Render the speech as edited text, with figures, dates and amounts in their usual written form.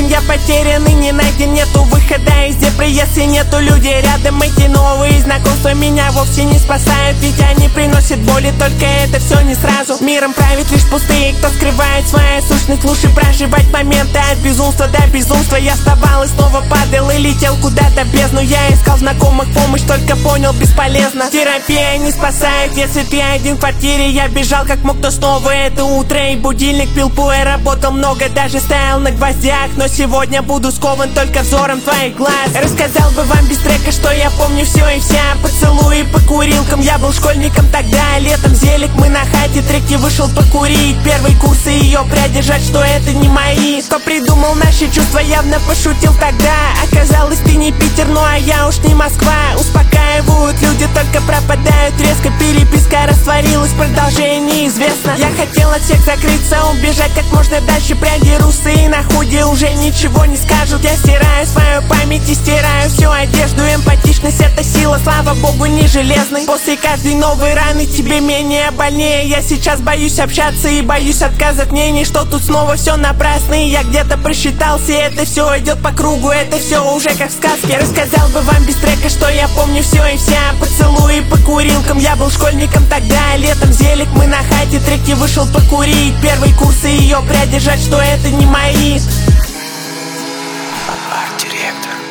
я потерян и не найден, нету выхода из депрессии, нету людей рядом. Эти новые знакомства меня вовсе не спасают, ведь они приносят боли, только это все не сразу. Миром правит лишь пустые, кто скрывает свою сущность. Лучше проживать моменты от безумства до безумства. Я вставал и снова падал и летел куда-то в бездну. Я искал знакомых помощь, только понял, бесполезно. Терапия не спасает, если ты один в квартире. Я бежал как мог, то снова это утро и будильник. Пил пуэр, работал много, даже стоял на гвоздях. Но сегодня буду скован только взором твоих глаз. Рассказал бы вам без трека, что я помню все и вся. Поцелуи по курилкам, я был школьником тогда. Летом зелик, мы на хате, треки вышел покурить. Первый курс и ее пряди, жаль, что это не мои. Кто придумал наши чувства, явно пошутил тогда. Оказалось, ты не Питер, ну а я уж не Москва. Успокаивают люди, только пропадают резко. Переписка растворилась, продолжение неизвестно. Я хотел от всех закрыться, убежать как можно дальше. Пряди русые на худе уже ничего не скажут. Я стираю свою память и стираю всю одежду. Эмпатичность — это сила, слава богу, не железный. После каждой новой раны тебе менее больнее. Я сейчас боюсь общаться и боюсь отказа от мнений, что тут снова все напрасно. И я где-то просчитался, это все идет по кругу, это все уже как в сказке. Рассказал бы вам без трека, что я помню все и вся. Поцелуи по курилкам, я был школьником тогда. Летом зелик, мы на хате, треки вышел покурить. Первый курс и ее пряди, жаль, что это не мои. Арт-директор.